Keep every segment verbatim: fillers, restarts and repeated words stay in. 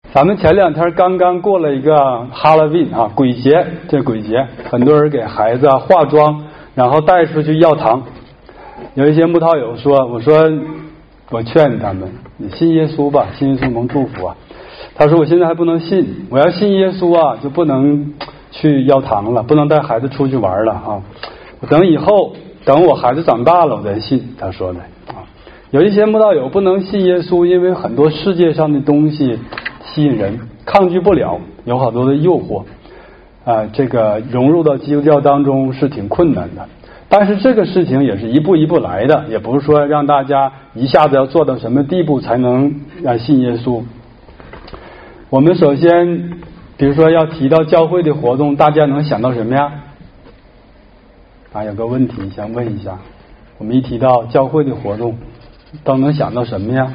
咱们前两天刚刚过了一个 Halloween 啊，鬼节，这鬼节，很多人给孩子啊化妆，然后带出去要糖。有一些木道友说，我说我劝他们，你信耶稣吧，信耶稣能祝福啊。他说我现在还不能信，我要信耶稣啊，就不能去要糖了，不能带孩子出去玩了啊。等以后，等我孩子长大了，我再信。他说的啊，有一些木道友不能信耶稣，因为很多世界上的东西吸引人，抗拒不了，有好多的诱惑啊，这个融入到基督教当中是挺困难的。但是这个事情也是一步一步来的，也不是说让大家一下子要做到什么地步才能啊信耶稣。我们首先，比如说要提到教会的活动，大家能想到什么呀？啊，有个问题想问一下，我们一提到教会的活动，都能想到什么呀？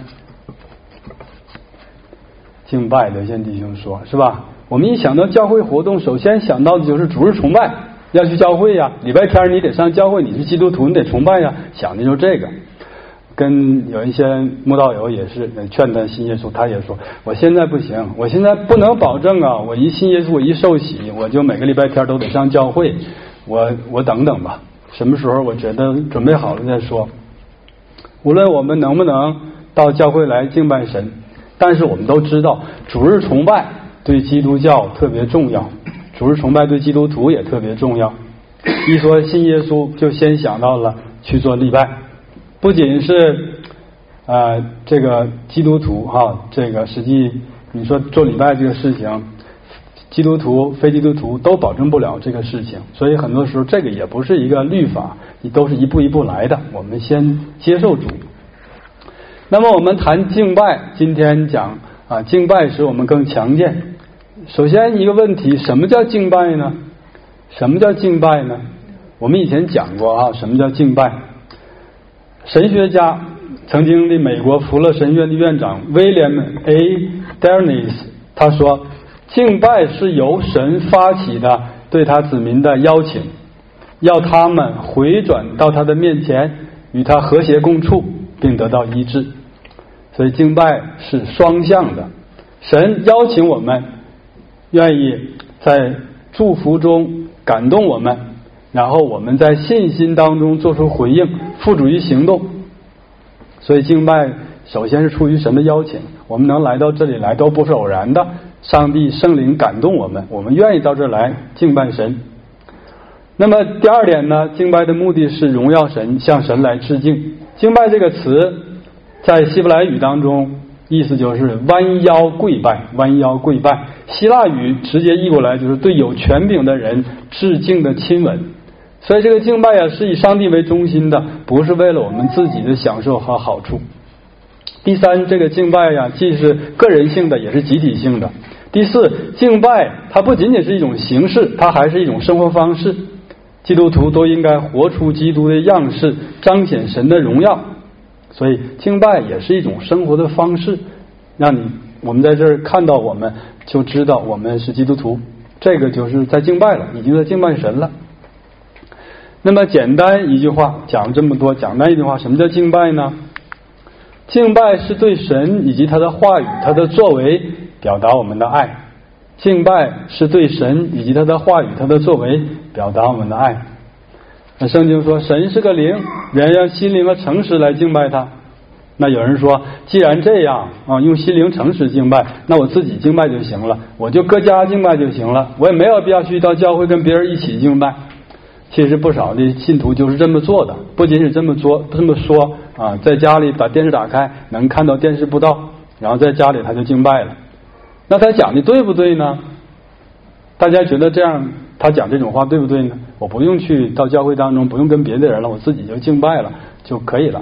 敬拜，刘宪弟兄说，是吧？我们一想到教会活动，首先想到的就是主日崇拜，要去教会呀，礼拜天你得上教会，你是基督徒，你得崇拜呀，想的就是这个。跟有一些慕道友也是劝他信耶稣，他也说我现在不行，我现在不能保证啊，我一信耶稣，我一受洗，我就每个礼拜天都得上教会，我我等等吧，什么时候我觉得准备好了再说。无论我们能不能到教会来敬拜神，但是我们都知道主日崇拜对基督教特别重要，主日崇拜对基督徒也特别重要。一说信耶稣，就先想到了去做礼拜，不仅是呃这个基督徒哈、啊，这个实际你说做礼拜这个事情，基督徒非基督徒都保证不了这个事情，所以很多时候这个也不是一个律法，你都是一步一步来的，我们先接受主。那么我们谈敬拜，今天讲啊敬拜使我们更强健。首先一个问题，什么叫敬拜呢？什么叫敬拜呢？我们以前讲过啊，什么叫敬拜？神学家曾经的美国福勒神院的院长 William A. Dearness 他说，敬拜是由神发起的对他子民的邀请，要他们回转到他的面前，与他和谐共处，并得到医治。所以敬拜是双向的，神邀请我们，愿意在祝福中感动我们，然后我们在信心当中做出回应，付诸于行动。所以敬拜首先是出于神的邀请，我们能来到这里来都不是偶然的，上帝圣灵感动我们，我们愿意到这来敬拜神。那么第二点呢，敬拜的目的是荣耀神，向神来致敬。敬拜这个词在希伯来语当中意思就是弯腰跪拜，弯腰跪拜。希腊语直接译过来就是对有权柄的人致敬的亲吻。所以这个敬拜啊是以上帝为中心的，不是为了我们自己的享受和好处。第三，这个敬拜呀、啊、既是个人性的也是集体性的。第四，敬拜它不仅仅是一种形式，它还是一种生活方式。基督徒都应该活出基督的样式，彰显神的荣耀。所以敬拜也是一种生活的方式，让你我们在这儿看到我们就知道我们是基督徒，这个就是在敬拜了，已经在敬拜神了。那么简单一句话讲这么多，简单一句话，什么叫敬拜呢？敬拜是对神以及他的话语他的作为表达我们的爱，敬拜是对神以及他的话语他的作为表达我们的爱。那圣经说神是个灵，人要心灵和诚实来敬拜他。那有人说既然这样啊，用心灵诚实敬拜，那我自己敬拜就行了，我就搁家敬拜就行了，我也没有必要去到教会跟别人一起敬拜。其实不少的信徒就是这么做的，不仅是这么做这么说啊，在家里把电视打开能看到电视布道，然后在家里他就敬拜了。那他讲的对不对呢？大家觉得这样他讲这种话对不对呢？我不用去到教会当中，不用跟别的人了，我自己就敬拜了就可以了。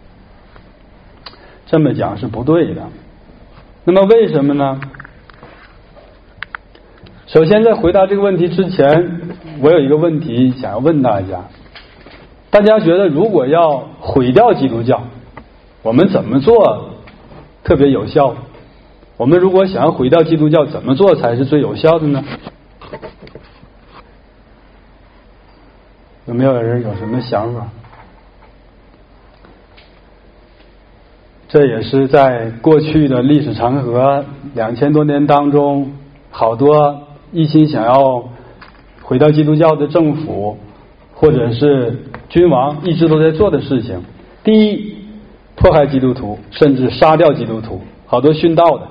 这么讲是不对的。那么为什么呢？首先在回答这个问题之前，我有一个问题想要问大家，大家觉得如果要毁掉基督教，我们怎么做特别有效？我们如果想要毁掉基督教，怎么做才是最有效的呢？有没有人有什么想法？ 这也是在过去的历史长河两千多年当中，好多一心想要回到基督教的政府或者是君王一直都在做的事情。第一，迫害基督徒，甚至杀掉基督徒，好多殉道的。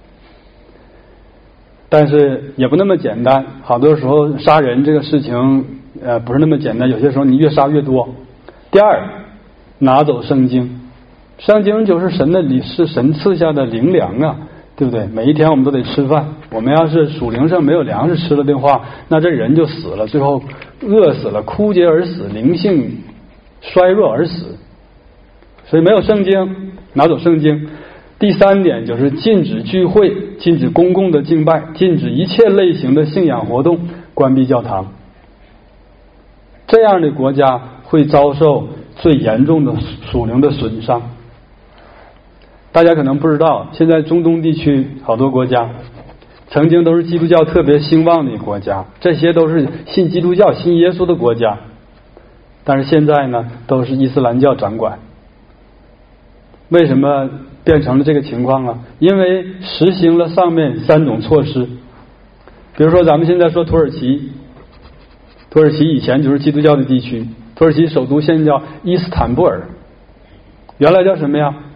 但是也不那么简单，好多时候杀人这个事情呃不是那么简单，有些时候你越杀越多。第二，拿走圣经，圣经就是神的礼，是神赐下的灵粮啊，对不对？每一天我们都得吃饭，我们要是属灵上没有粮食吃了的话，那这人就死了，最后饿死了，枯竭而死，灵性衰弱而死。所以没有圣经，拿走圣经。第三点就是禁止聚会，禁止公共的敬拜，禁止一切类型的信仰活动，关闭教堂。这样的国家会遭受最严重的属灵的损伤。大家可能不知道，现在中东地区好多国家曾经都是基督教特别兴旺的国家，这些都是信基督教信耶稣的国家，但是现在呢都是伊斯兰教掌管。为什么变成了这个情况啊？因为实行了上面三种措施。比如说咱们现在说土耳其，土耳其以前就是基督教的地区，土耳其首都现在叫伊斯坦布尔，原来叫什么呀？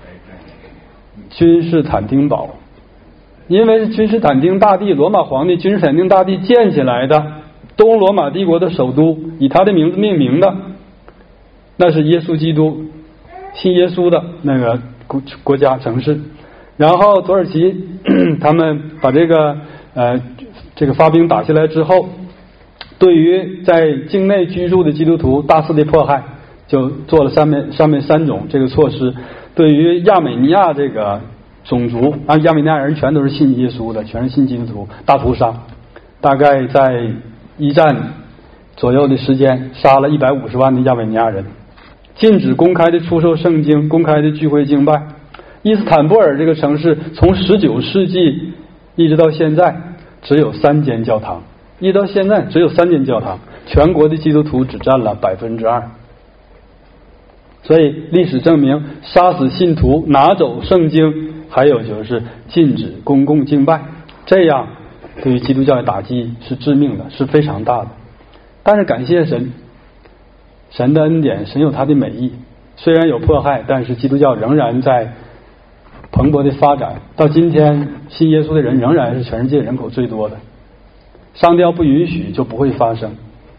君士坦丁堡。因为是君士坦丁大帝，罗马皇帝君士坦丁大帝建起来的，东罗马帝国的首都，以他的名字命名的，那是耶稣基督信耶稣的那个国国家城市。然后土耳其他们把这个呃这个发兵打下来之后，对于在境内居住的基督徒大肆的迫害，就做了上面上面三种这个措施。对于亚美尼亚这个种族，啊，亚美尼亚人全都是信耶稣的，全是信基督徒，大屠杀。大概在一战左右的时间，杀了一百五十万的亚美尼亚人。禁止公开的出售圣经，公开的聚会敬拜。伊斯坦布尔这个城市从十九世纪一直到现在只有三间教堂，一直到现在只有三间教堂，全国的基督徒只占了百分之二。所以历史证明，杀死信徒，拿走圣经，还有就是禁止公共敬拜，这样对于基督教的打击是致命的，是非常大的。但是感谢神，神的恩典，神有他的美意，虽然有迫害，但是基督教仍然在蓬勃的发展。到今天信耶稣的人仍然是全世界人口最多的，上帝要不允许就不会发生。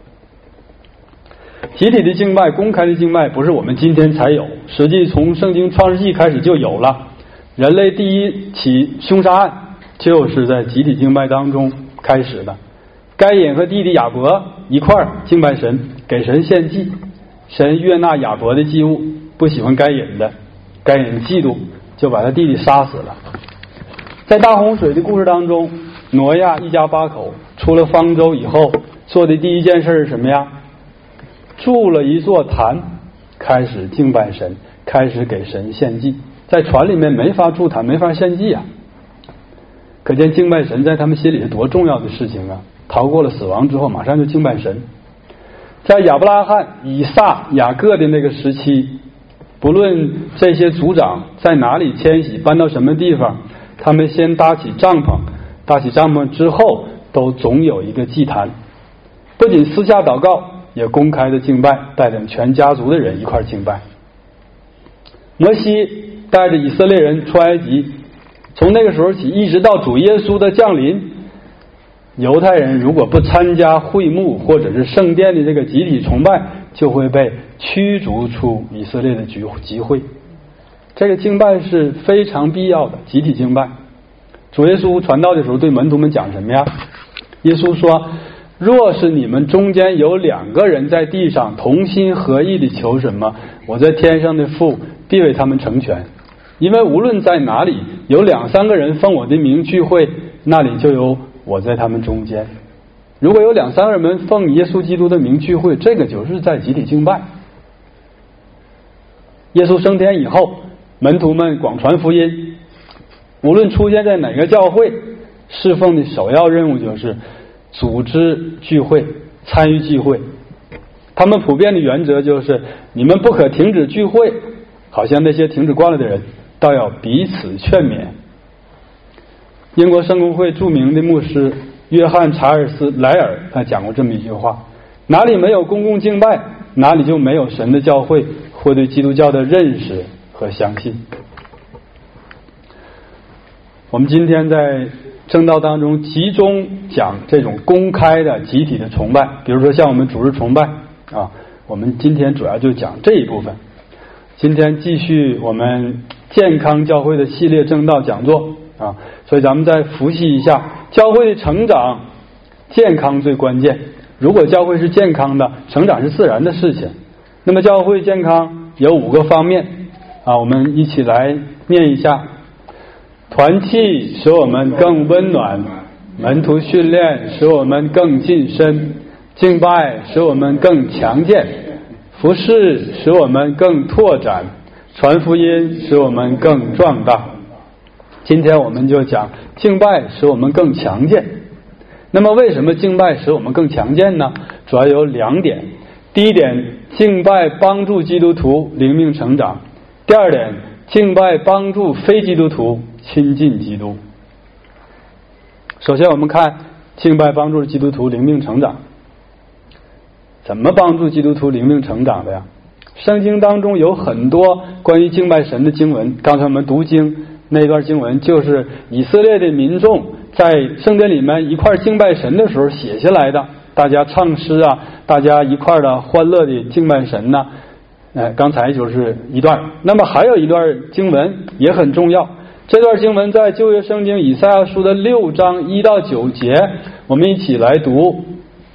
集体的敬拜，公开的敬拜不是我们今天才有，实际从圣经创世纪开始就有了。人类第一起凶杀案就是在集体敬拜当中开始的。该隐和弟弟亚伯一块儿敬拜神，给神献祭，神悦纳亚伯的祭物，不喜欢该隐的，该隐嫉妒，就把他弟弟杀死了。在大洪水的故事当中，挪亚一家八口出了方舟以后做的第一件事是什么呀？筑了一座坛，开始敬拜神，开始给神献祭。在船里面没法筑坛，没法献祭啊，可见敬拜神在他们心里是多重要的事情啊！逃过了死亡之后，马上就敬拜神。在亚伯拉罕、以撒、雅各的那个时期，不论这些族长在哪里迁徙，搬到什么地方，他们先搭起帐篷，搭起帐篷之后都总有一个祭坛，不仅私下祷告，也公开的敬拜，带领全家族的人一块敬拜。摩西带着以色列人出埃及，从那个时候起一直到主耶稣的降临，犹太人如果不参加会幕或者是圣殿的这个集体崇拜，就会被驱逐出以色列的集集会。这个敬拜是非常必要的，集体敬拜。主耶稣传道的时候对门徒们讲什么呀？耶稣说，若是你们中间有两个人在地上同心合意的求什么，我在天上的父必为他们成全。因为无论在哪里有两三个人奉我的名聚会，那里就有我在他们中间。如果有两三个人奉耶稣基督的名聚会，这个就是在集体敬拜。耶稣升天以后，门徒们广传福音，无论出现在哪个教会，侍奉的首要任务就是组织聚会，参与聚会。他们普遍的原则就是，你们不可停止聚会，好像那些停止惯了的人， 倒要彼此劝勉。英国圣公会著名的牧师约翰查尔斯莱尔他讲过这么一句话：哪里没有公共敬拜，哪里就没有神的教会或对基督教的认识和相信。我们今天在正道当中集中讲这种公开的集体的崇拜，比如说像我们主日崇拜啊，我们今天主要就讲这一部分。今天继续我们健康教会的系列正道讲座啊，所以咱们再复习一下教会的成长，健康最关键。如果教会是健康的，成长是自然的事情。那么教会健康有五个方面啊，我们一起来念一下。团契使我们更温暖，门徒训练使我们更近身，敬拜使我们更强健，服事使我们更拓展，传福音使我们更壮大。今天我们就讲敬拜使我们更强健。那么为什么敬拜使我们更强健呢？主要有两点。第一点，敬拜帮助基督徒灵命成长；第二点，敬拜帮助非基督徒亲近基督。首先我们看敬拜帮助基督徒灵命成长。怎么帮助基督徒灵命成长的呀？圣经当中有很多关于敬拜神的经文，刚才我们读经那段经文就是以色列的民众在圣殿里面一块敬拜神的时候写下来的，大家唱诗啊，大家一块的欢乐的敬拜神呢、啊呃。刚才就是一段。那么还有一段经文也很重要，这段经文在旧约圣经以赛亚书的六章一到九节，我们一起来读。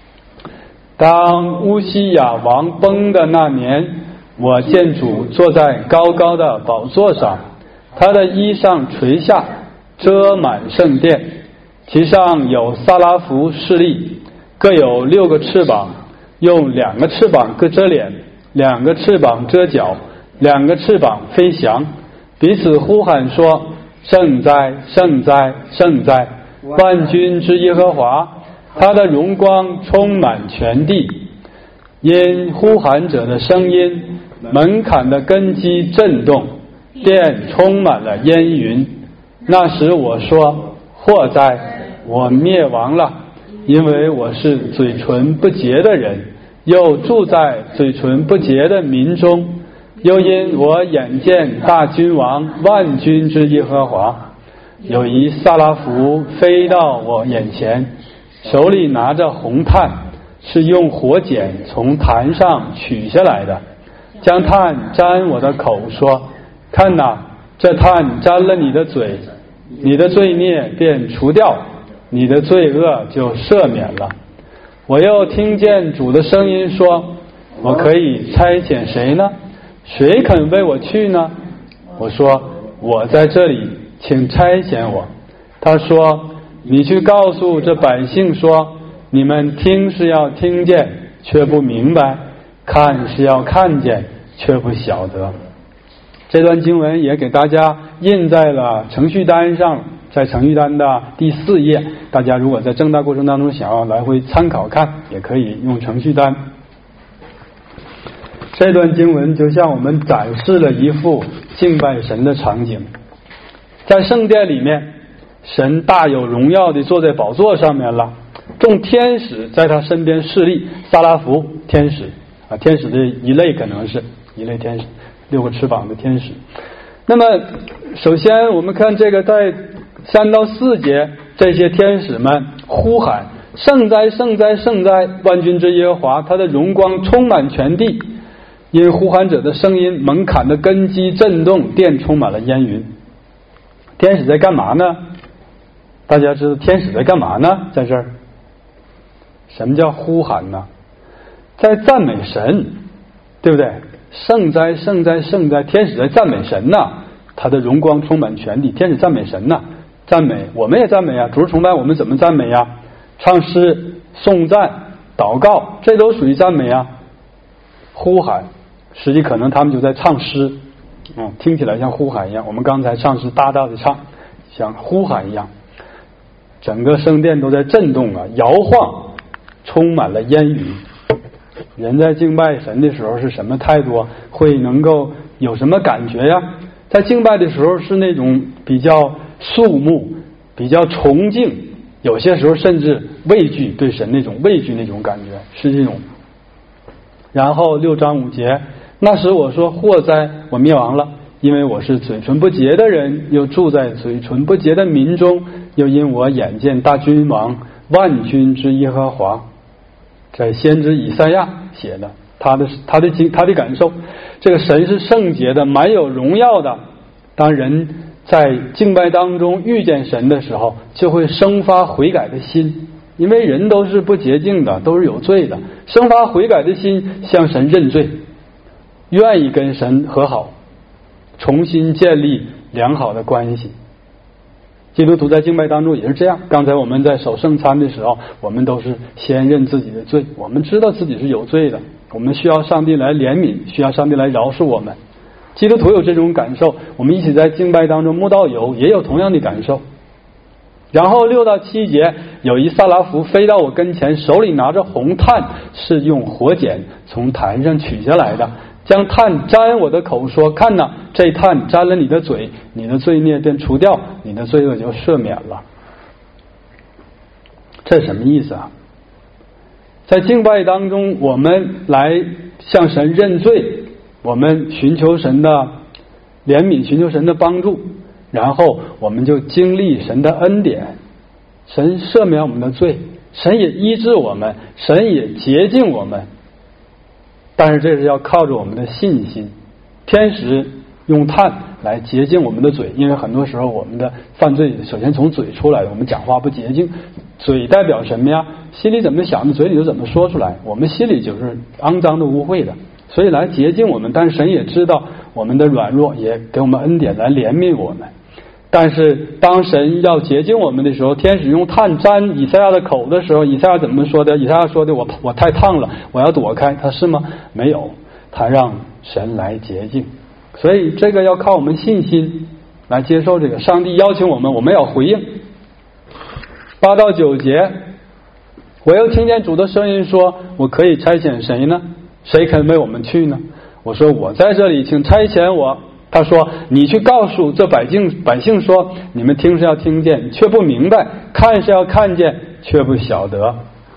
当乌西雅王崩的那年，我见主坐在高高的宝座上，他的衣裳垂下，遮满圣殿，其上有撒拉弗侍立，各有六个翅膀，用两个翅膀各遮脸，两个翅膀遮脚，两个翅膀飞翔，彼此呼喊说：圣哉，圣哉，圣哉，万军之耶和华，他的荣光充满全地。因呼喊者的声音，门槛的根基震动，殿充满了烟云。那时我说：祸哉，我灭亡了，因为我是嘴唇不洁的人，又住在嘴唇不洁的民中，又因我眼见大君王万军之耶和华，有一撒拉弗飞到我眼前，手里拿着红炭，是用火剪从坛上取下来的，将炭沾我的口，说：看哪，这炭沾了你的嘴，你的罪孽便除掉，你的罪恶就赦免了。我又听见主的声音说：我可以差遣谁呢？谁肯为我去呢？我说：我在这里，请差遣我。他说：你去告诉这百姓说，你们听是要听见，却不明白；看是要看见，却不晓得。这段经文也给大家印在了程序单上，在程序单的第四页，大家如果在正道过程当中想要来回参考看，也可以用程序单。这段经文就向我们展示了一幅敬拜神的场景。在圣殿里面，神大有荣耀地坐在宝座上面了，众天使在他身边侍立，撒拉弗天使啊，天使的一类，可能是一类天使，六个翅膀的天使。那么首先我们看这个在三到四节，这些天使们呼喊：圣哉，圣哉，圣哉，万军之耶和华，他的荣光充满全地。因呼喊者的声音，门槛的根基震动，殿充满了烟云。天使在干嘛呢？大家知道天使在干嘛呢？在这儿什么叫呼喊呢？在赞美神，对不对？圣哉，圣哉，圣哉，天使在赞美神呐，他的荣光充满全地。天使赞美神呐，赞美我们也赞美啊，主日崇拜我们怎么赞美呀？唱诗、颂赞、祷告，这都属于赞美啊。呼喊，实际可能他们就在唱诗，嗯，听起来像呼喊一样。我们刚才唱诗大大的唱，像呼喊一样，整个圣殿都在震动啊，摇晃，充满了烟云。人在敬拜神的时候是什么态度啊？会能够有什么感觉呀？ 在敬拜的时候是那种比较肃穆、比较崇敬，有些时候甚至畏惧，对神那种畏惧那种感觉是这种。然后六章五节，那时我说祸哉，我灭亡了，因为我是嘴唇不洁的人，又住在嘴唇不洁的民中，又因我眼见大君王万军之耶和华。在先知以赛亚写的，他的他的他的感受，这个神是圣洁的，满有荣耀的。当人在敬拜当中遇见神的时候，就会生发悔改的心，因为人都是不洁净的，都是有罪的，生发悔改的心，向神认罪，愿意跟神和好，重新建立良好的关系。基督徒在敬拜当中也是这样，刚才我们在守圣餐的时候，我们都是先认自己的罪，我们知道自己是有罪的，我们需要上帝来怜悯，需要上帝来饶恕我们。基督徒有这种感受，我们一起在敬拜当中，慕道友也有同样的感受。然后六到七节，有一撒拉弗飞到我跟前，手里拿着红炭，是用火剪从坛上取下来的，将炭沾我的口，说：看哪，这炭沾了你的嘴，你的罪孽便除掉，你的罪恶就赦免了。这什么意思啊？在敬拜当中，我们来向神认罪，我们寻求神的怜悯，寻求神的帮助，然后我们就经历神的恩典，神赦免我们的罪，神也医治我们，神也洁净我们。但是这是要靠着我们的信心。天使用炭来洁净我们的嘴，因为很多时候我们的犯罪首先从嘴出来的，我们讲话不洁净，嘴代表什么呀？心里怎么想的，嘴里就怎么说出来，我们心里就是肮脏的、污秽的，所以来洁净我们。但是神也知道我们的软弱，也给我们恩典来怜悯我们。但是当神要洁净我们的时候，天使用炭沾以赛亚的口的时候，以赛亚怎么说的？以赛亚说的：我我太烫了，我要躲开。他是吗？没有，他让神来洁净。所以这个要靠我们信心来接受这个。上帝邀请我们，我们要回应。八到九节，我又听见主的声音说：我可以差遣谁呢？谁肯为我们去呢？我说：我在这里，请差遣我。他说：你去告诉这百姓百姓说，你们听是要听见，却不明白；看是要看见，却不晓得。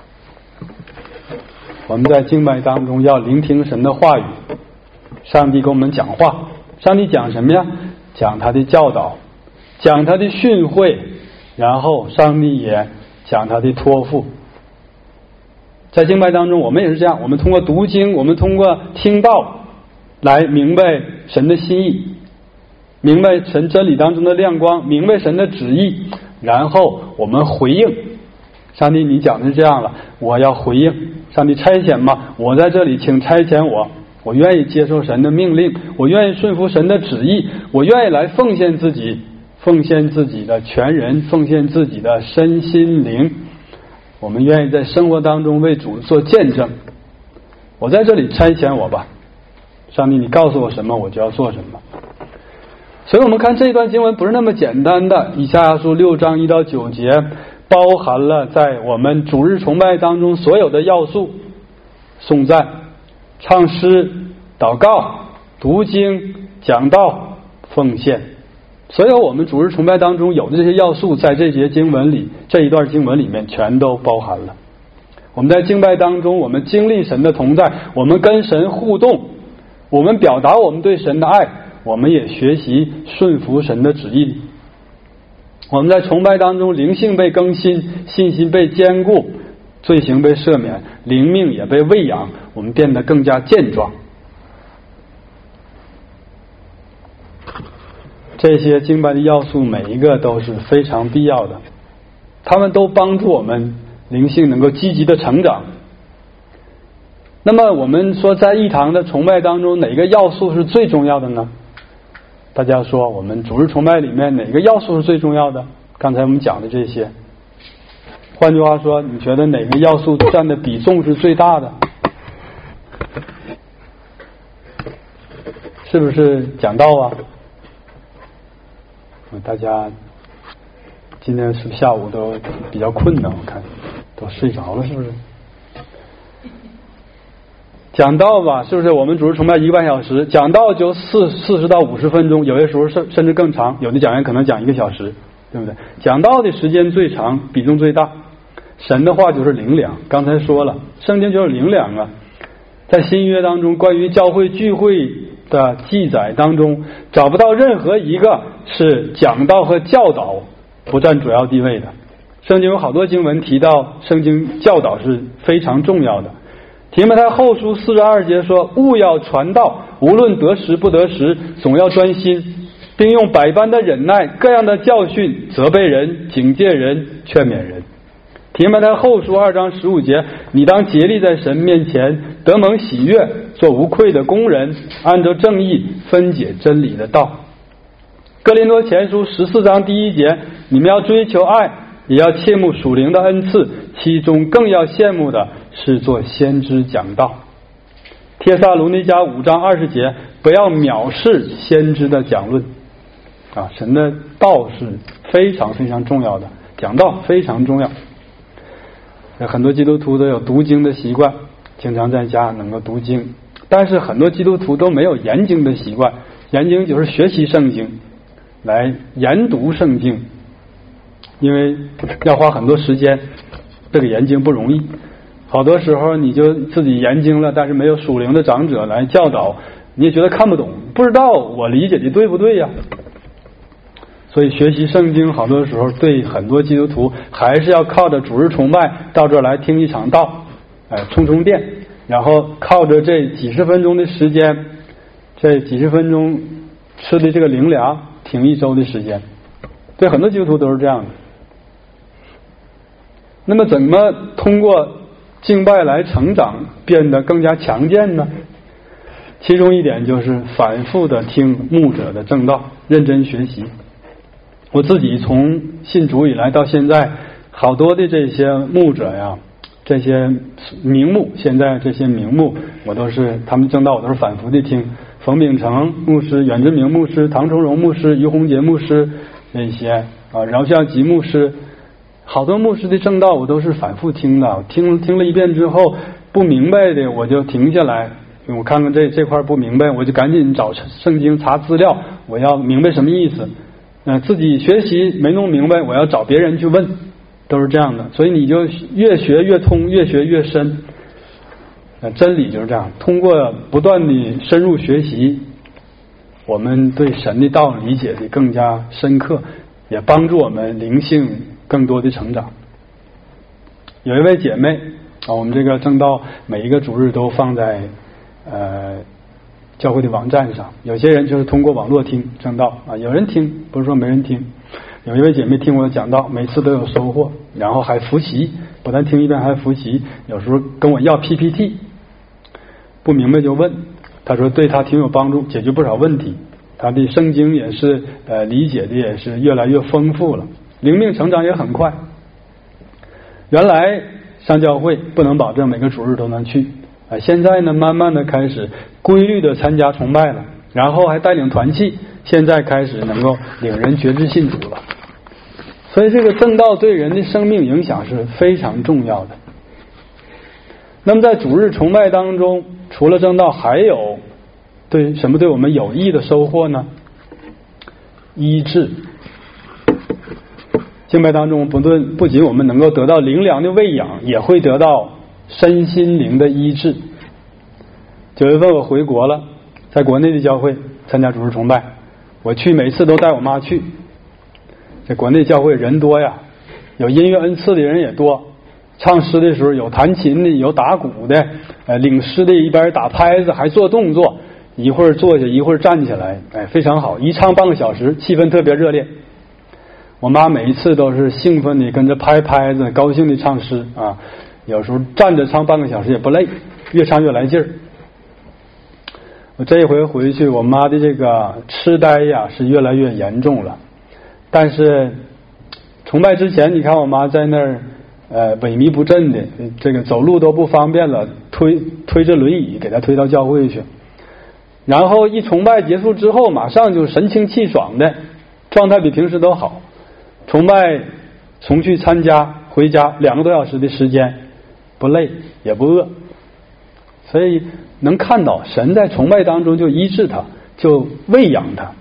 我们在敬拜当中要聆听神的话语，上帝跟我们讲话。上帝讲什么呀？讲他的教导，讲他的训诲，然后上帝也讲他的托付。在敬拜当中我们也是这样，我们通过读经，我们通过听道来明白神的心意，明白神真理当中的亮光，明白神的旨意，然后我们回应。上帝，你讲的是这样了，我要回应。上帝差遣吗？我在这里，请差遣我。我愿意接受神的命令，我愿意顺服神的旨意，我愿意来奉献自己，奉献自己的全人，奉献自己的身心灵。我们愿意在生活当中为主做见证。我在这里，差遣我吧。上帝，你告诉我什么，我就要做什么。所以我们看这一段经文不是那么简单的。以赛亚书六章一到九节包含了在我们主日崇拜当中所有的要素：颂赞、唱诗、祷告、读经、讲道、奉献。所有我们主日崇拜当中有的这些要素，在这节经文里，这一段经文里面全都包含了。我们在敬拜当中，我们经历神的同在，我们跟神互动，我们表达我们对神的爱，我们也学习顺服神的旨意。我们在崇拜当中，灵性被更新，信心被坚固，罪行被赦免，灵命也被喂养，我们变得更加健壮。这些敬拜的要素每一个都是非常必要的，他们都帮助我们灵性能够积极的成长。那么我们说，在一堂的崇拜当中，哪个要素是最重要的呢？大家说，我们主日崇拜里面哪个要素是最重要的？刚才我们讲的这些，换句话说，你觉得哪个要素占的比重是最大的？是不是讲道啊？大家今天是不是下午都比较困难？我看都睡着了，是不是？ 讲道吧，是不是我们主日崇拜一个半小时，讲道就四四十到五十分钟，有些时候甚甚至更长，有的讲员可能讲一个小时，对不对？讲道的时间最长，比重最大。神的话就是灵粮，刚才说了，圣经就是灵粮啊。在新约当中，关于教会聚会的记载当中，找不到任何一个是讲道和教导不占主要地位的。圣经有好多经文提到，圣经教导是非常重要的。提摩太后书四十二节说，务要传道，无论得时不得时，总要专心，并用百般的忍耐，各样的教训，责备人，警戒人，劝勉人。提摩太后书二章十五节，你当竭力在神面前得蒙喜悦，做无愧的工人，按照正义分解真理的道。哥林多前书十四章第一节，你们要追求爱，也要切慕属灵的恩赐，其中更要羡慕的是做先知讲道。帖撒罗尼迦五章二十节，不要藐视先知的讲论啊，神的道是非常非常重要的，讲道非常重要。很多基督徒都有读经的习惯，经常在家能够读经，但是很多基督徒都没有研经的习惯。研经就是学习圣经，来研读圣经，因为要花很多时间，这个研经不容易。好多时候你就自己研经了，但是没有属灵的长者来教导，你也觉得看不懂，不知道我理解的对不对呀？所以学习圣经好多时候对很多基督徒还是要靠着主日崇拜到这儿来听一场道，哎，充充电，然后靠着这几十分钟的时间，这几十分钟吃的这个灵粮挺一周的时间。对很多基督徒都是这样的。那么怎么通过敬拜来成长，变得更加强健呢？其中一点就是反复的听牧者的正道，认真学习。我自己从信主以来到现在，好多的这些牧者呀，这些名牧，现在这些名牧，我都是他们正道，我都是反复的听。冯秉成牧师、远志明牧师、唐崇荣牧师、于洪杰牧师这些啊，饶孝吉牧师，好多牧师的正道我都是反复听的。听听了一遍之后，不明白的我就停下来，我看看这这块不明白，我就赶紧找圣经查资料，我要明白什么意思。呃，自己学习没弄明白，我要找别人去问，都是这样的。所以你就越学越通，越学越深。呃，真理就是这样，通过不断的深入学习，我们对神的道理解的更加深刻，也帮助我们灵性更多的成长。有一位姐妹啊，我们这个正道每一个主日都放在呃教会的网站上，有些人就是通过网络听正道啊，有人听，不是说没人听。有一位姐妹听我讲道，每次都有收获，然后还复习，不但听一遍还复习，有时候跟我要 P P T， 不明白就问，她说对她挺有帮助，解决不少问题。她的圣经也是呃理解的也是越来越丰富了，灵命成长也很快。原来上教会不能保证每个主日都能去啊，现在呢慢慢的开始规律的参加崇拜了，然后还带领团契，现在开始能够领人决志信主了。所以这个正道对人的生命影响是非常重要的。那么在主日崇拜当中，除了正道，还有对什么对我们有益的收获呢？医治。敬拜当中不论不仅我们能够得到灵粮的喂养，也会得到身心灵的医治。九月份我回国了，在国内的教会参加主日崇拜，我去每次都带我妈去。在国内教会人多呀，有音乐恩赐的人也多，唱诗的时候有弹琴的，有打鼓的，呃，领诗的一边打拍子还做动作，一会儿坐下一会儿站起来，哎，非常好，一唱半个小时，气氛特别热烈。我妈每一次都是兴奋的跟着拍拍子，高兴的唱诗啊，有时候站着唱半个小时也不累，越唱越来劲儿。我这一回回去，我妈的这个痴呆呀是越来越严重了。但是崇拜之前，你看我妈在那儿呃萎靡不振的，这个走路都不方便了，推推着轮椅给她推到教会去。然后一崇拜结束之后，马上就神清气爽的，状态比平时都好。崇拜从去参加回家两个多小时的时间，不累也不饿。 所以能看到神在崇拜当中就医治他，就喂养他。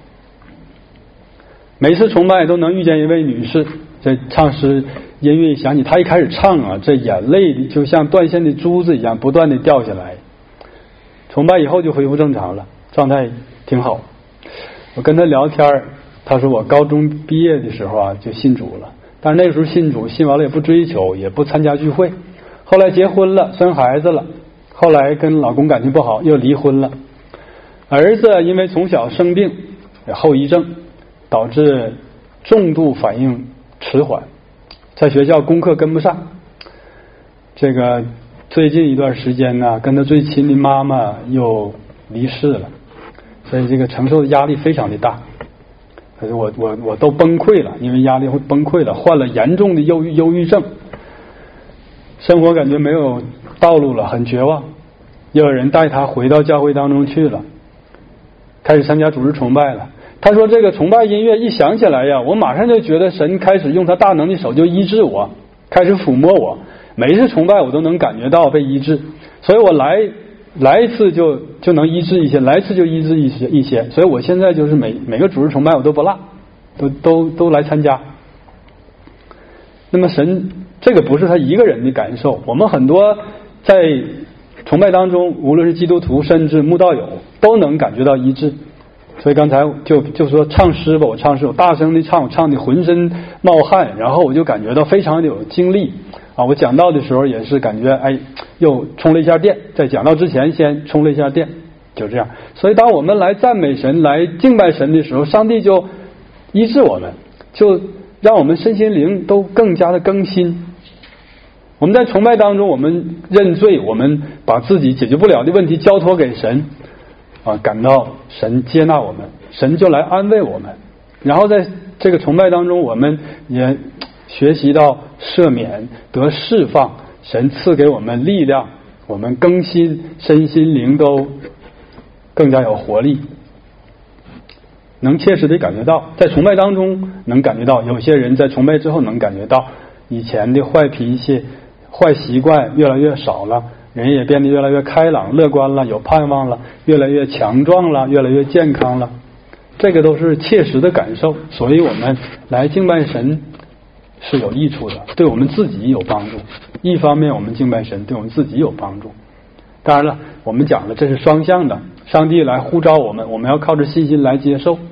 每次崇拜都能遇见一位女士，这唱诗音乐一响起，她一开始唱啊，这眼泪就像断线的珠子一样不断的掉下来。崇拜以后就恢复正常了，状态挺好。我跟她聊天，她说我高中毕业的时候啊就信主了，但是那个时候信主信完了也不追求，也不参加聚会，后来结婚了，生孩子了，后来跟老公感情不好又离婚了。儿子因为从小生病有后遗症，导致重度反应迟缓，在学校功课跟不上。这个最近一段时间呢，跟他最亲的妈妈又离世了，所以这个承受的压力非常的大。可是我我我都崩溃了，因为压力会崩溃了，患了严重的忧郁忧郁症，生活感觉没有道路了，很绝望。又有人带他回到教会当中去了，开始参加主日崇拜了。他说这个崇拜音乐一响起来呀，我马上就觉得神开始用他大能的手就医治我，开始抚摸我，每一次崇拜我都能感觉到被医治，所以我来来一次就就能医治一些，来一次就医治一些一些，所以我现在就是每每个主日崇拜我都不落，都都都来参加。那么神这个不是他一个人的感受，我们很多在崇拜当中，无论是基督徒甚至慕道友都能感觉到医治。所以刚才就就说唱诗吧，我唱诗，我大声的唱，我唱的浑身冒汗，然后我就感觉到非常的有精力啊！我讲道的时候也是感觉哎，又充了一下电，在讲道之前先充了一下电，就这样。所以当我们来赞美神、来敬拜神的时候，上帝就医治我们，就让我们身心灵都更加的更新。我们在崇拜当中，我们认罪，我们把自己解决不了的问题交托给神。啊，感到神接纳我们，神就来安慰我们。然后在这个崇拜当中，我们也学习到赦免、得释放，神赐给我们力量，我们更新身心灵都更加有活力，能切实的感觉到，在崇拜当中能感觉到，有些人在崇拜之后能感觉到以前的坏脾气、坏习惯越来越少了，人也变得越来越开朗乐观了，有盼望了，越来越强壮了，越来越健康了，这个都是切实的感受。所以我们来敬拜神是有益处的，对我们自己有帮助。一方面我们敬拜神对我们自己有帮助，当然了我们讲了这是双向的，上帝来呼召我们，我们要靠着信心来接受，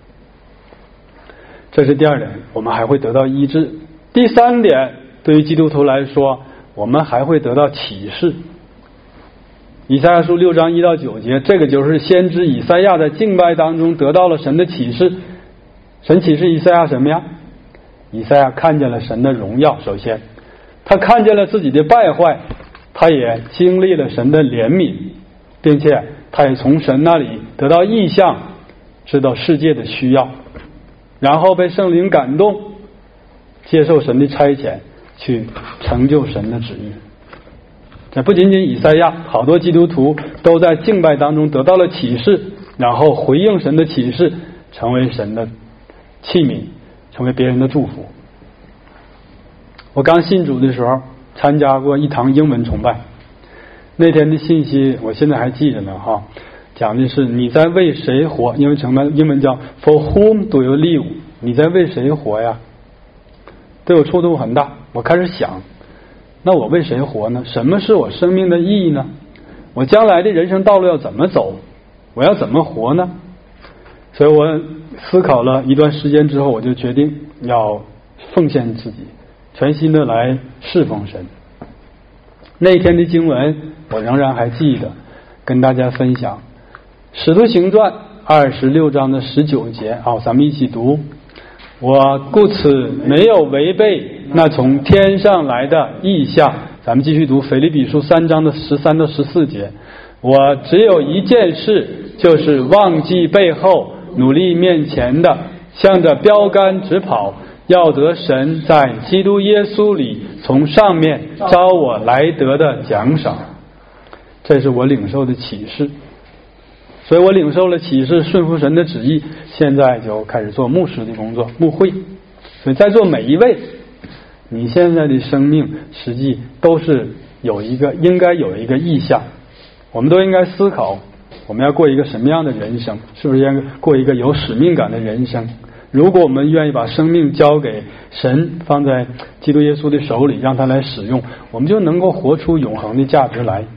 这是第二点，我们还会得到医治。第三点，对于基督徒来说，我们还会得到启示。以赛亚书六章一到九节，这个就是先知以赛亚在敬拜当中得到了神的启示。神启示以赛亚什么呀？以赛亚看见了神的荣耀，首先他看见了自己的败坏，他也经历了神的怜悯，并且他也从神那里得到异象，知道世界的需要，然后被圣灵感动，接受神的差遣，去成就神的旨意。这不仅仅以赛亚，好多基督徒都在敬拜当中得到了启示，然后回应神的启示，成为神的器皿，成为别人的祝福。我刚信主的时候参加过一堂英文崇拜，那天的信息我现在还记着呢哈，讲的是你在为谁活，因为崇拜英文叫 For whom do you live， 你在为谁活呀？对我触动很大，我开始想，那我为谁活呢？什么是我生命的意义呢？我将来的人生道路要怎么走？我要怎么活呢？所以我思考了一段时间之后，我就决定要奉献自己，全心的来侍奉神。那一天的经文我仍然还记得，跟大家分享使徒行传二十六章的十九节啊，咱们一起读。我故此没有违背那从天上来的异象。咱们继续读腓立比书三章的十三到十四节。我只有一件事，就是忘记背后，努力面前的，向着标杆直跑，要得神在基督耶稣里从上面招我来得的奖赏。这是我领受的启示，所以我领受了启示，顺服神的旨意，现在就开始做牧师的工作，牧会。所以在座每一位，你现在的生命实际都是有一个应该有一个意向， 我们都应该思考，我们要过一个什么样的人生？是不是要过一个有使命感的人生？如果我们愿意把生命交给神，放在基督耶稣的手里，让他来使用，我们就能够活出永恒的价值来。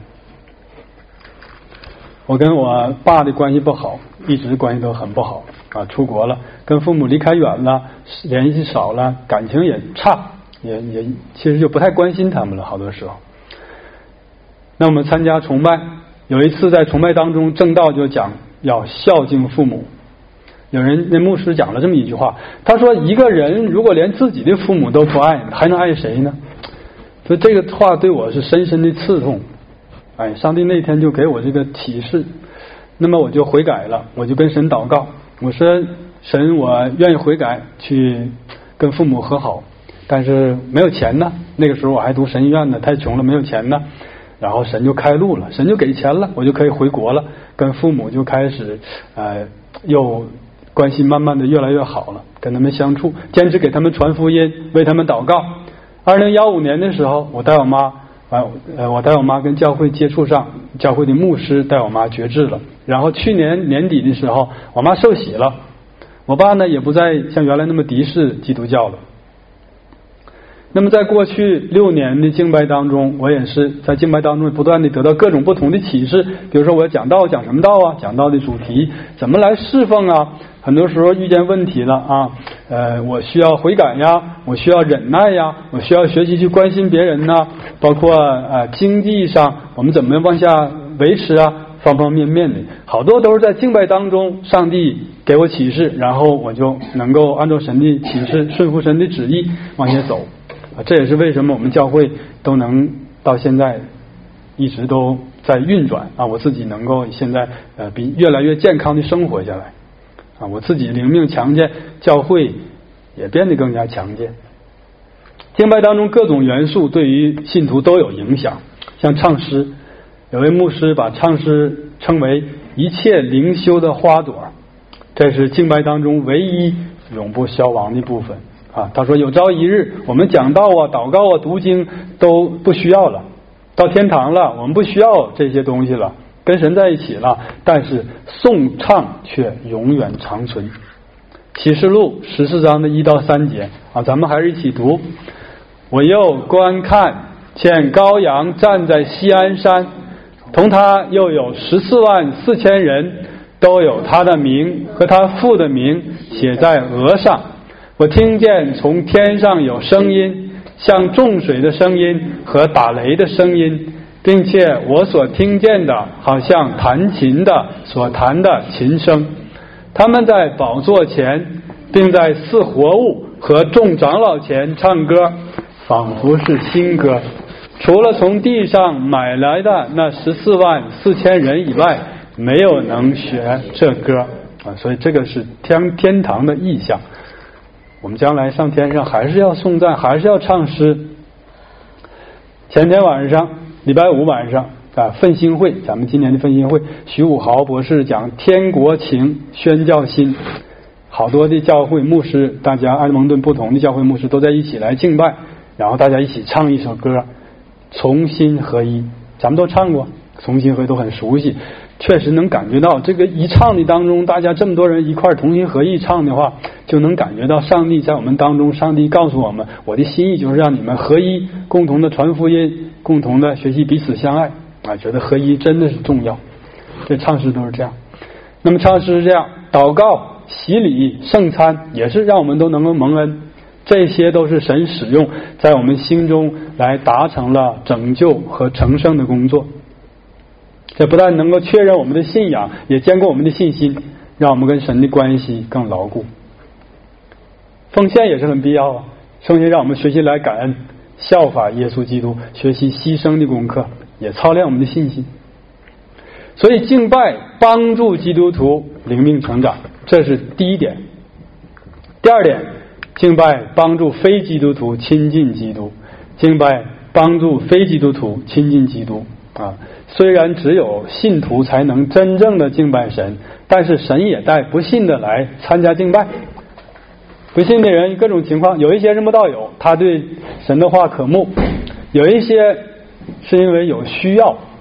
我跟我爸的关系不好，一直关系都很不好啊，出国了，跟父母离开远了，联系少了，感情也差，也也其实就不太关心他们了，好多时候。那我们参加崇拜，有一次在崇拜当中，正道就讲要孝敬父母。有人那牧师讲了这么一句话，他说一个人如果连自己的父母都不爱，还能爱谁呢？所以这个话对我是深深的刺痛。哎，上帝那天就给我这个启示，那么我就悔改了，我就跟神祷告，我说神，我愿意悔改，去跟父母和好，但是没有钱呢，那个时候我还读神学院呢，太穷了，没有钱呢。然后神就开路了，神就给钱了，我就可以回国了，跟父母就开始呃又关系慢慢的越来越好了，跟他们相处，坚持给他们传福音，为他们祷告。二零一五年的时候，我带我妈呃我带我妈跟教会接触上，教会的牧师带我妈决志了。然后去年年底的时候，我妈受洗了，我爸呢也不再像原来那么敌视基督教了。那么在过去六年的敬拜当中，我也是在敬拜当中不断的得到各种不同的启示，比如说我要讲道，讲什么道啊，讲道的主题怎么来侍奉啊，很多时候遇见问题了啊，呃，我需要悔改呀，我需要忍耐呀，我需要学习去关心别人呐，包括呃经济上我们怎么往下维持啊，方方面面的，好多都是在敬拜当中上帝给我启示，然后我就能够按照神的启示，顺服神的旨意往前走。这也是为什么我们教会都能到现在一直都在运转啊！我自己能够现在呃比越来越健康的生活下来啊！我自己灵命强健，教会也变得更加强健。敬拜当中各种元素对于信徒都有影响，像唱诗，有位牧师把唱诗称为一切灵修的花朵，这是敬拜当中唯一永不消亡的部分。啊，他说有朝一日我们讲道啊、祷告啊、读经都不需要了，到天堂了，我们不需要这些东西了，跟神在一起了，但是颂唱却永远长存。启示录十四章的一到三节啊，咱们还是一起读。我又观看，见羔羊站在锡安山，同他又有十四万四千人，都有他的名和他父的名写在额上。我听见从天上有声音，像众水的声音和打雷的声音，并且我所听见的好像弹琴的所弹的琴声。他们在宝座前，并在四活物和众长老前唱歌，仿佛是新歌。除了从地上买来的那十四万四千人以外，没有能学这歌啊！所以这个是天天堂的意象。我们将来上天上还是要颂赞，还是要唱诗。前天晚上礼拜五晚上啊，奋兴会，咱们今年的奋兴会，徐武豪博士讲天国情宣教心，好多的教会牧师，大家埃德蒙顿不同的教会牧师都在一起来敬拜，然后大家一起唱一首歌，从心合一，咱们都唱过，从心合一都很熟悉，确实能感觉到这个一唱的当中，大家这么多人一块同心合意唱的话，就能感觉到上帝在我们当中，上帝告诉我们，我的心意就是让你们合一，共同的传福音，共同的学习彼此相爱啊，觉得合一真的是重要。这唱诗都是这样。那么唱诗是这样，祷告、洗礼、圣餐也是让我们都能够蒙恩，这些都是神使用在我们心中来达成了拯救和成圣的工作。这不但能够确认我们的信仰，也坚固我们的信心，让我们跟神的关系更牢固。奉献也是很必要啊，圣经让我们学习来感恩，效法耶稣基督，学习牺牲的功课，也操练我们的信心。所以敬拜帮助基督徒灵命成长，这是第一点。第二点，敬拜帮助非基督徒亲近基督，敬拜帮助非基督徒亲近基督啊。虽然只有信徒才能真正的敬拜神，但是神也带不信的来参加敬拜。不信的人各种情况，有一些是慕道友，他对神的话渴慕，有一些是因为有需要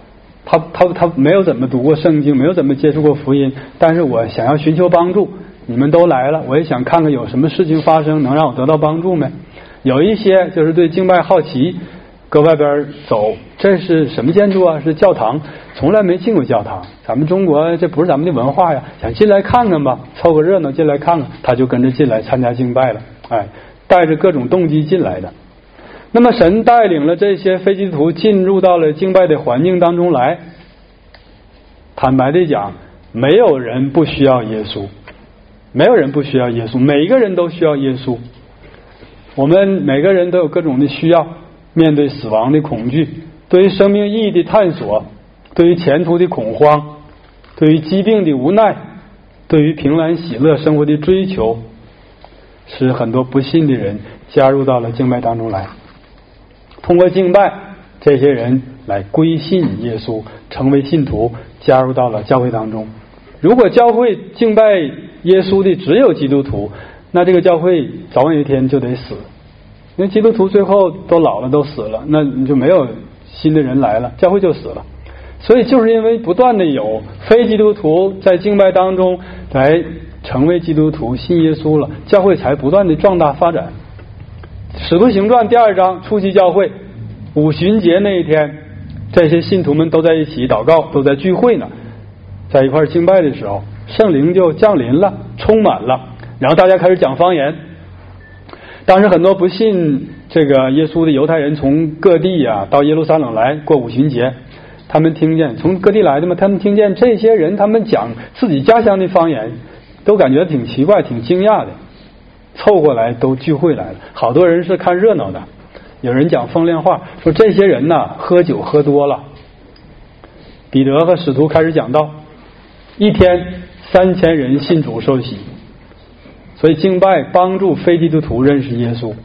他他他没有怎么读过圣经，没有怎么接触过福音，但是我想要寻求帮助，你们都来了，我也想看看有什么事情发生能让我得到帮助没？有一些就是对敬拜好奇，搁外边走，这是什么建筑啊？是教堂，从来没进过教堂，咱们中国这不是咱们的文化呀，想进来看看吧，凑个热闹进来看看，他就跟着进来参加敬拜了，哎，带着各种动机进来的。那么神带领了这些非基督徒进入到了敬拜的环境当中来，坦白地讲，没有人不需要耶稣，没有人不需要耶稣，每一个人都需要耶稣。我们每个人都有各种的需要，面对死亡的恐惧，对于生命意义的探索，对于前途的恐慌，对于疾病的无奈，对于平安喜乐生活的追求，使很多不信的人加入到了敬拜当中来。通过敬拜，这些人来归信耶稣，成为信徒，加入到了教会当中。如果教会敬拜耶稣的只有基督徒，那这个教会早晚有一天就得死，因为基督徒最后都老了都死了，那你就没有新的人来了，教会就死了。所以就是因为不断的有非基督徒在敬拜当中来成为基督徒，信耶稣了，教会才不断的壮大发展。使徒行传第二章初期教会五旬节那一天，这些信徒们都在一起祷告，都在聚会呢，在一块敬拜的时候，圣灵就降临了，充满了，然后大家开始讲方言。当时很多不信这个耶稣的犹太人从各地啊到耶路撒冷来过五旬节，他们听见从各地来的嘛，他们听见这些人他们讲自己家乡的方言，都感觉挺奇怪挺惊讶的，凑过来都聚会来了。好多人是看热闹的，有人讲风凉话，说这些人呐喝酒喝多了。彼得和使徒开始讲道，一天三千人信主受洗。所以敬拜帮助非基督徒认识耶稣。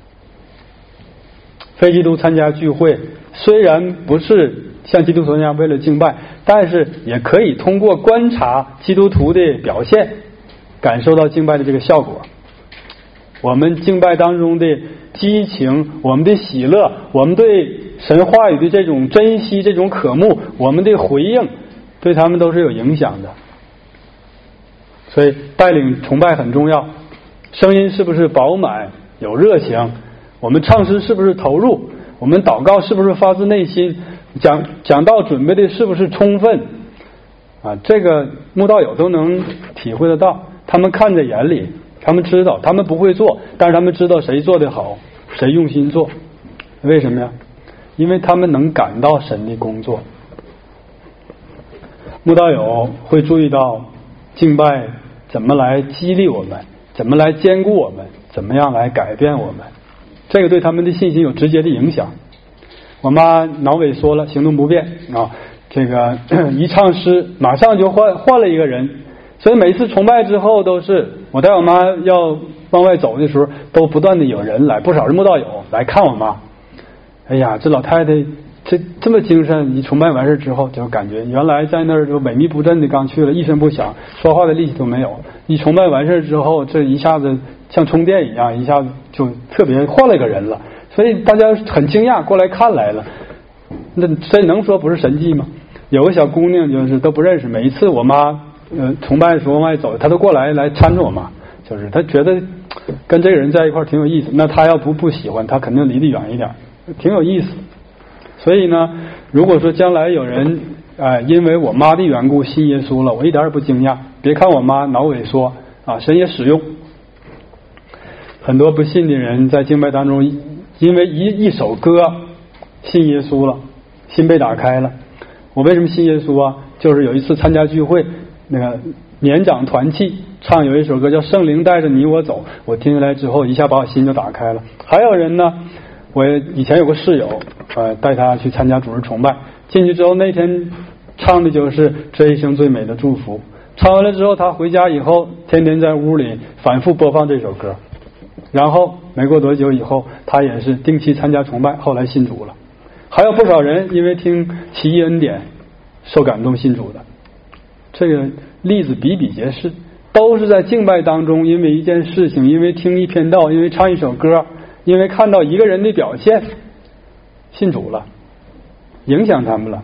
非基督参加聚会虽然不是像基督徒那样为了敬拜，但是也可以通过观察基督徒的表现，感受到敬拜的这个效果。我们敬拜当中的激情，我们的喜乐，我们对神话语的这种珍惜，这种渴慕，我们的回应，对他们都是有影响的。所以带领崇拜很重要，声音是不是饱满有热情，我们唱诗是不是投入，我们祷告是不是发自内心，讲讲道准备的是不是充分啊？这个慕道友都能体会得到，他们看在眼里，他们知道，他们不会做，但是他们知道谁做得好，谁用心做。为什么呀？因为他们能感到神的工作。慕道友会注意到敬拜怎么来激励我们，怎么来兼顾我们，怎么样来改变我们，这个对他们的信心有直接的影响。我妈脑萎缩了，行动不便啊，这个一唱诗马上就换换了一个人，所以每次崇拜之后都是我带我妈要往外走的时候，都不断的有人来，不少是慕道友来看我妈。哎呀，这老太太这这么精神，一崇拜完事之后就感觉原来在那儿就萎靡不振的，刚去了一声不响，说话的力气都没有，一崇拜完事之后这一下子像充电一样，一下子就特别换了一个人了，所以大家很惊讶，过来看来了。那这能说不是神迹吗？有个小姑娘就是都不认识，每一次我妈呃崇拜的时候往外走，她都过来来搀着我妈，就是她觉得跟这个人在一块挺有意思，那她要不不喜欢，她肯定离得远一点，挺有意思。所以呢，如果说将来有人呃因为我妈的缘故信耶稣了，我一点也不惊讶。别看我妈脑萎缩啊，神也使用。很多不信的人在敬拜当中，因为一一首歌信耶稣了，心被打开了。我为什么信耶稣啊？就是有一次参加聚会，那个年长团契唱有一首歌叫《圣灵带着你我走》，我听下来之后，一下把我心就打开了。还有人呢，我以前有个室友，呃，带他去参加主日崇拜，进去之后那天唱的就是这一生最美的祝福。唱完了之后，他回家以后，天天在屋里反复播放这首歌。然后没过多久以后，他也是定期参加崇拜，后来信主了。还有不少人因为听奇异恩典受感动信主的，这个例子比比皆是，都是在敬拜当中，因为一件事情，因为听一篇道，因为唱一首歌，因为看到一个人的表现信主了，影响他们了。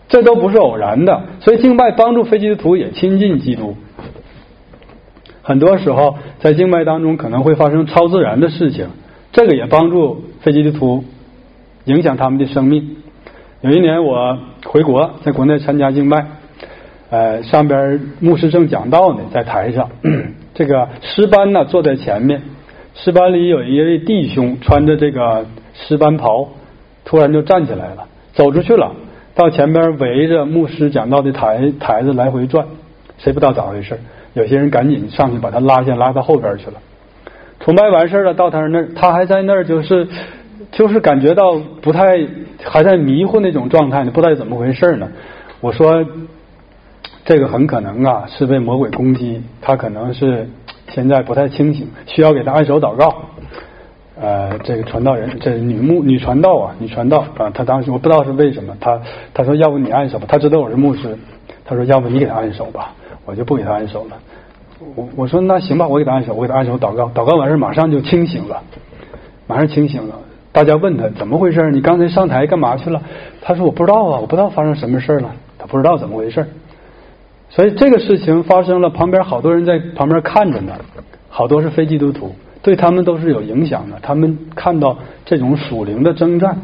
这都不是偶然的。所以敬拜帮助非基督徒也亲近基督。很多时候在敬拜当中可能会发生超自然的事情，这个也帮助非基督徒影响他们的生命。有一年我回国，在国内参加敬拜，呃，上边牧师正讲道呢，在台上，这个诗班呢坐在前面，诗班里有一位弟兄穿着这个诗班袍，突然就站起来了，走出去了，到前边围着牧师讲道的台台子来回转，谁不知道咋回事，有些人赶紧上去把他拉下，拉到后边去了。崇拜完事了，到他那儿，他还在那儿，就是就是感觉到不太，还在迷糊那种状态呢，不知道怎么回事呢。我说这个很可能啊是被魔鬼攻击，他可能是现在不太清醒，需要给他按手祷告。呃，这个传道人，这女牧女传道啊，女传道啊，他当时我不知道是为什么，他他说要不你按手吧，他知道我是牧师，他说要不你给他按手吧，我就不给他按手了。我我说那行吧，我给他按手，我给他按手祷告，祷告完事马上就清醒了，马上清醒了。大家问他怎么回事，你刚才上台干嘛去了？他说我不知道啊，我不知道发生什么事了，他不知道怎么回事。所以这个事情发生了，旁边好多人在旁边看着呢，好多是非基督徒，对他们都是有影响的，他们看到这种属灵的征战。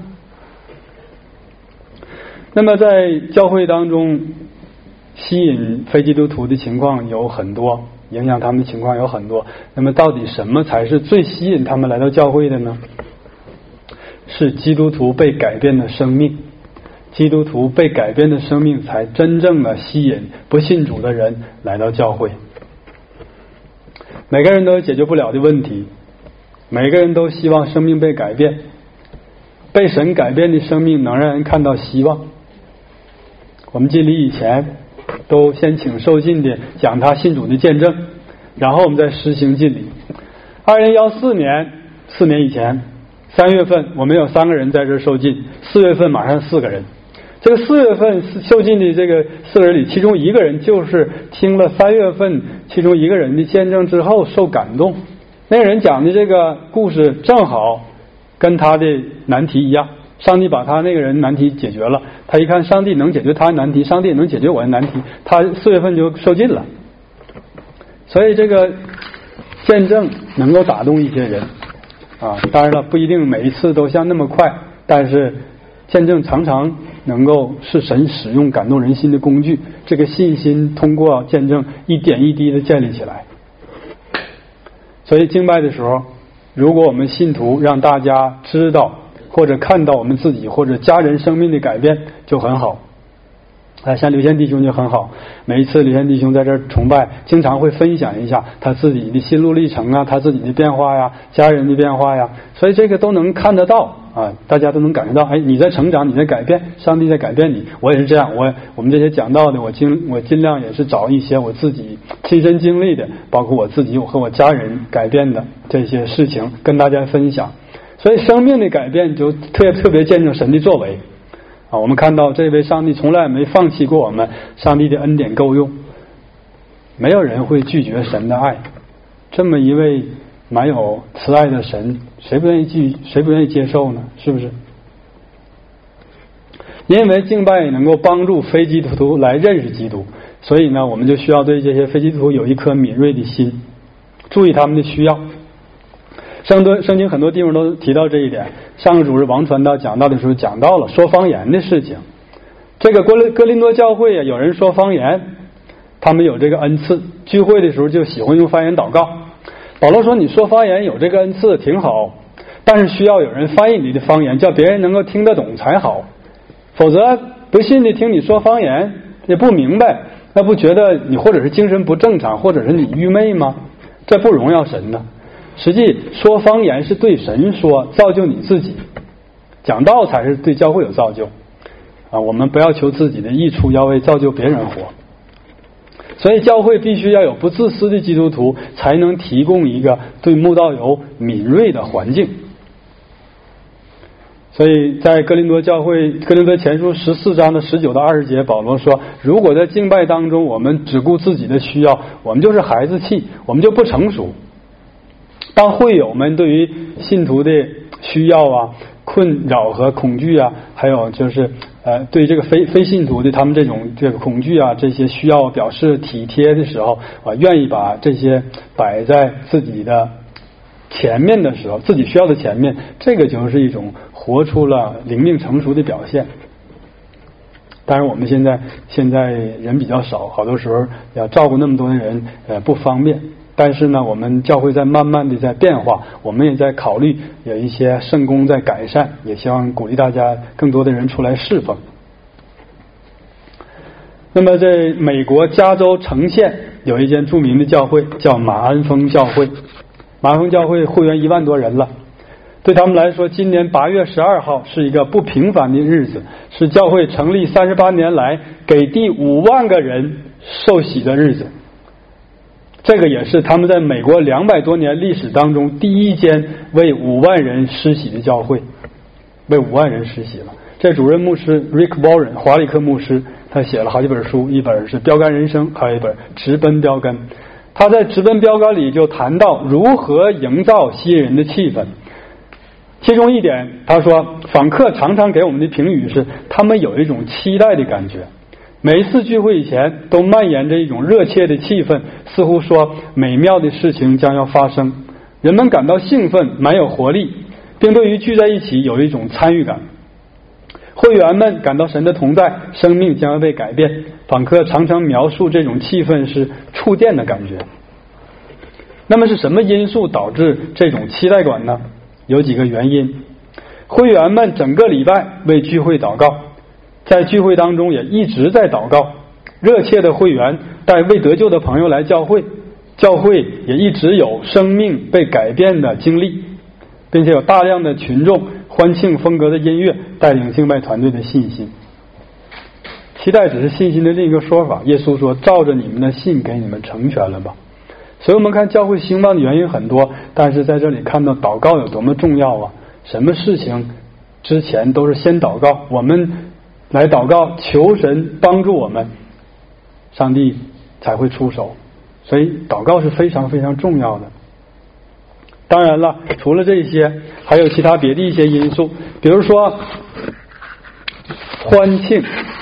那么在教会当中吸引非基督徒的情况有很多，影响他们的情况有很多。那么到底什么才是最吸引他们来到教会的呢？是基督徒被改变的生命。基督徒被改变的生命才真正的吸引不信主的人来到教会。每个人都有解决不了的问题，每个人都希望生命被改变，被神改变的生命能让人看到希望。我们敬礼以前都先请受浸的讲他信主的见证，然后我们再实行敬礼。二零一四年四年以前三月份我们有三个人在这受浸，四月份马上四个人。这个四月份受浸的这个四个人里，其中一个人就是听了三月份其中一个人的见证之后受感动。那个人讲的这个故事正好跟他的难题一样，上帝把他那个人难题解决了，他一看上帝能解决他的难题，上帝也能解决我的难题，他四月份就受浸了。所以这个见证能够打动一些人啊，当然了，不一定每一次都像那么快，但是见证常常能够是神使用感动人心的工具，这个信心通过见证一点一滴的建立起来。所以敬拜的时候，如果我们信徒让大家知道或者看到我们自己或者家人生命的改变就很好。啊，像刘宪弟兄就很好，每一次刘宪弟兄在这儿崇拜，经常会分享一下他自己的心路历程啊，他自己的变化呀，家人的变化呀，所以这个都能看得到啊，大家都能感受到，哎，你在成长，你在改变，上帝在改变你。我也是这样，我我们这些讲道的，我尽我尽量也是找一些我自己亲身经历的，包括我自己我和我家人改变的这些事情跟大家分享。所以生命的改变就特别特别见证神的作为。啊，我们看到这位上帝从来没放弃过我们，上帝的恩典够用，没有人会拒绝神的爱。这么一位蛮有慈爱的神，谁不愿意拒，谁不愿意接受呢？是不是？因为敬拜能够帮助非基督徒来认识基督，所以呢，我们就需要对这些非基督徒有一颗敏锐的心，注意他们的需要。圣多圣经很多地方都提到这一点。上个主日王传道讲到的时候讲到了说方言的事情。这个哥哥林多教会啊，有人说方言，他们有这个恩赐，聚会的时候就喜欢用方言祷告。保罗说你说方言有这个恩赐挺好，但是需要有人翻译你的方言，叫别人能够听得懂才好，否则不信的听你说方言也不明白，那不觉得你或者是精神不正常，或者是你愚昧吗？这不荣耀神呢。实际说方言是对神说，造就你自己，讲道才是对教会有造就啊！我们不要求自己的益处，要为造就别人活。所以教会必须要有不自私的基督徒，才能提供一个对慕道友敏锐的环境。所以在哥林多教会哥林多前书十四章的十九到二十节，保罗说，如果在敬拜当中我们只顾自己的需要，我们就是孩子气，我们就不成熟。当会友们对于信徒的需要啊， 困扰和恐惧啊，还有就是呃对这个非非信徒的他们这种这个恐惧啊，这些需要表示体贴的时候啊，愿意把这些摆在自己的前面的时候，自己需要的前面，这个就是一种活出了灵命成熟的表现。当然我们现在现在人比较少，好多时候要照顾那么多的人呃不方便，但是呢我们教会在慢慢的在变化，我们也在考虑有一些圣工在改善，也希望鼓励大家更多的人出来侍奉。那么在美国加州城县有一间著名的教会叫马鞍峰教会，马鞍峰教会会员一万多人了。对他们来说，今年八月十二号是一个不平凡的日子，是教会成立三十八年来给第五万个人受洗的日子。这个也是他们在美国两百多年历史当中第一间为五万人施洗的教会，为五万人施洗了。这主任牧师 Rick Warren 华里克牧师，他写了好几本书，一本是《标杆人生》，还有一本《直奔标杆》。他在《直奔标杆》里就谈到如何营造吸引人的气氛。其中一点，他说访客常常给我们的评语是他们有一种期待的感觉，每一次聚会以前都蔓延着一种热切的气氛，似乎说美妙的事情将要发生，人们感到兴奋，满有活力，并对于聚在一起有一种参与感。会员们感到神的同在，生命将要被改变。访客常常描述这种气氛是触电的感觉。那么是什么因素导致这种期待感呢？有几个原因。会员们整个礼拜为聚会祷告，在聚会当中也一直在祷告，热切的会员带未得救的朋友来教会，教会也一直有生命被改变的经历，并且有大量的群众欢庆风格的音乐带领敬拜团队的信心。期待只是信心的另一个说法，耶稣说照着你们的信给你们成全了吧。所以我们看教会兴旺的原因很多，但是在这里看到祷告有多么重要啊！什么事情之前都是先祷告，我们来祷告求神帮助我们，上帝才会出手。所以祷告是非常非常重要的。当然了，除了这些还有其他别的一些因素，比如说欢庆，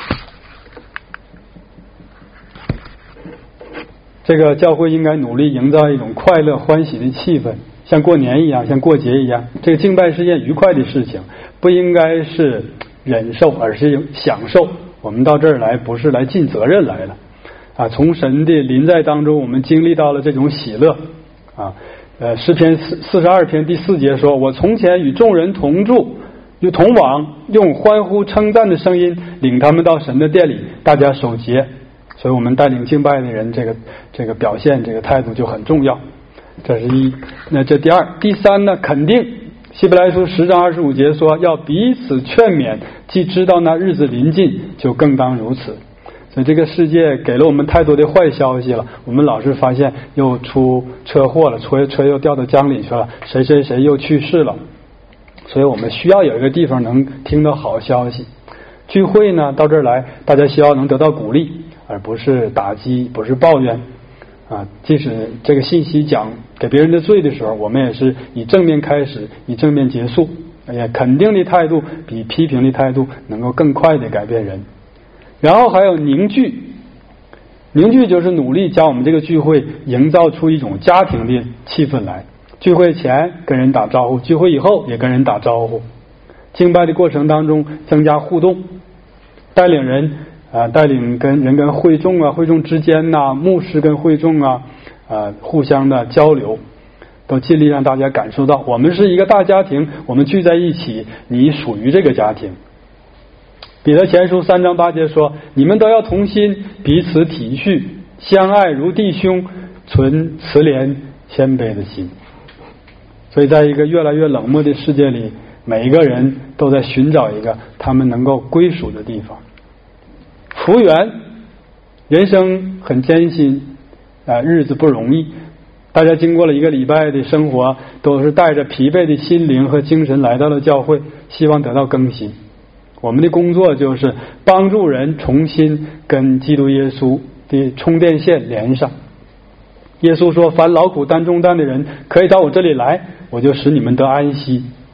这个教会应该努力营造一种快乐欢喜的气氛，像过年一样，像过节一样。这个敬拜是件愉快的事情，不应该是忍受，而是享受。我们到这儿来不是来尽责任来的啊！从神的临在当中，我们经历到了这种喜乐啊。呃，诗篇四四十二篇第四节说：“我从前与众人同住，又同往，用欢呼称赞的声音领他们到神的殿里，大家守节。”所以我们带领敬拜的人，这个这个表现，这个态度就很重要。这是一。那这第二、第三呢？肯定。希伯来书十章二十五节说，要彼此劝勉，既知道那日子临近，就更当如此。所以这个世界给了我们太多的坏消息了，我们老是发现又出车祸了，车车又掉到江里去了，谁谁谁又去世了。所以我们需要有一个地方能听到好消息。聚会呢，到这儿来，大家希望能得到鼓励，而不是打击，不是抱怨啊。即使这个信息讲给别人的罪的时候，我们也是以正面开始，以正面结束。也肯定的态度比批评的态度能够更快的改变人。然后还有凝聚，凝聚就是努力将我们这个聚会营造出一种家庭的气氛来。聚会前跟人打招呼，聚会以后也跟人打招呼。敬拜的过程当中增加互动，带领人啊，带领跟人跟会众啊，会众之间呐、啊，牧师跟会众啊，啊，互相的交流，都尽力让大家感受到我们是一个大家庭，我们聚在一起，你属于这个家庭。彼得前书三章八节说，你们都要同心，彼此体恤，相爱如弟兄，存慈怜谦卑的心。所以在一个越来越冷漠的世界里，每一个人都在寻找一个他们能够归属的地方。服务员，人生很艰辛啊，日子不容易，大家经过了一个礼拜的生活，都是带着疲惫的心灵和精神来到了教会，希望得到更新。我们的工作就是帮助人重新跟基督耶稣的充电线连上。耶稣说，凡劳苦担重担的人可以到我这里来，我就使你们得安息。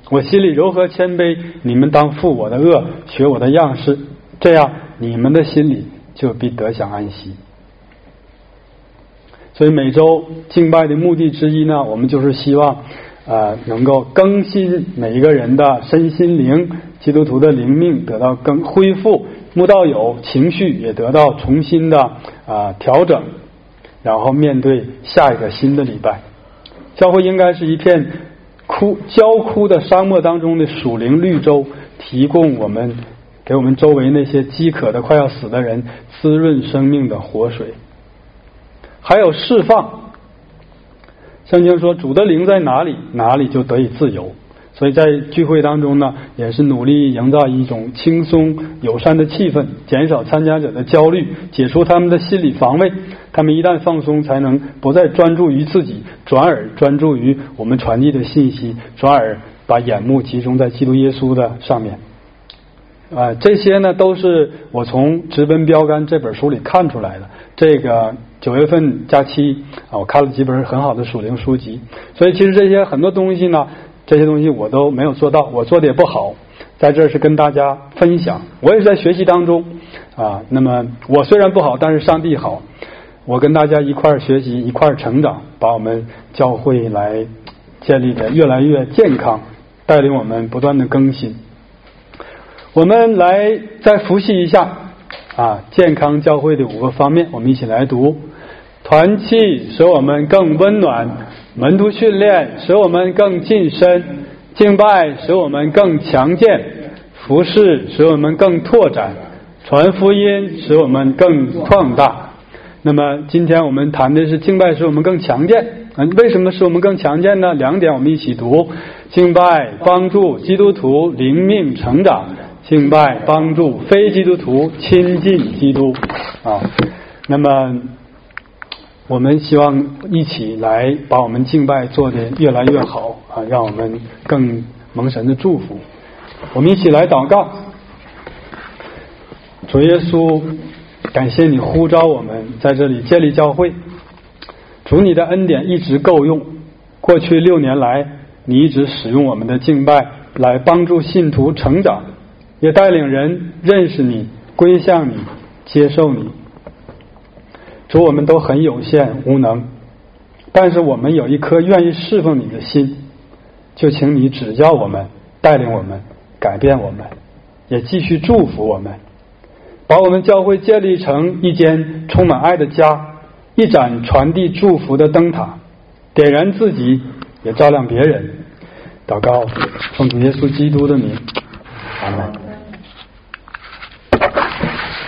我心里柔和谦卑，你们当负我的恶，学我的样式，这样你们的心里就必得享安息。所以每周敬拜的目的之一呢，我们就是希望呃能够更新每一个人的身心灵，基督徒的灵命得到更恢复，慕道友情绪也得到重新的啊、呃、调整，然后面对下一个新的礼拜。教会应该是一片枯焦枯的沙漠当中的属灵绿洲，提供我们给我们周围那些饥渴的快要死的人滋润生命的活水。还有释放，圣经说主的灵在哪里，哪里就得以自由。所以在聚会当中呢，也是努力营造一种轻松友善的气氛，减少参加者的焦虑，解除他们的心理防卫。他们一旦放松，才能不再专注于自己，转而专注于我们传递的信息，转而把眼目集中在基督耶稣的上面。啊、呃，这些呢都是我从《直奔标杆》这本书里看出来的。这个九月份假期啊，我看了几本很好的属灵书籍，所以其实这些很多东西呢，这些东西我都没有做到，我做的也不好，在这是跟大家分享。我也是在学习当中啊。那么我虽然不好，但是上帝好，我跟大家一块儿学习，一块儿成长，把我们教会来建立的越来越健康，带领我们不断的更新。我们来再复习一下啊，健康教会的五个方面，我们一起来读。团契使我们更温暖，门徒训练使我们更近身，敬拜使我们更强健，服侍使我们更拓展，传福音使我们更壮大。那么今天我们谈的是敬拜使我们更强健。为什么使我们更强健呢？两点我们一起读。敬拜帮助基督徒灵命成长，敬拜帮助非基督徒亲近基督啊。那么我们希望一起来把我们敬拜做得越来越好啊，让我们更蒙神的祝福。我们一起来祷告。主耶稣，感谢你呼召我们在这里建立教会，主你的恩典一直够用。过去六年来，你一直使用我们的敬拜来帮助信徒成长，也带领人认识你，归向你，接受你。主，我们都很有限无能，但是我们有一颗愿意侍奉你的心，就请你指教我们，带领我们，改变我们，也继续祝福我们，把我们教会建立成一间充满爱的家，一盏传递祝福的灯塔，点燃自己，也照亮别人。祷告，奉主耶稣基督的名，阿门。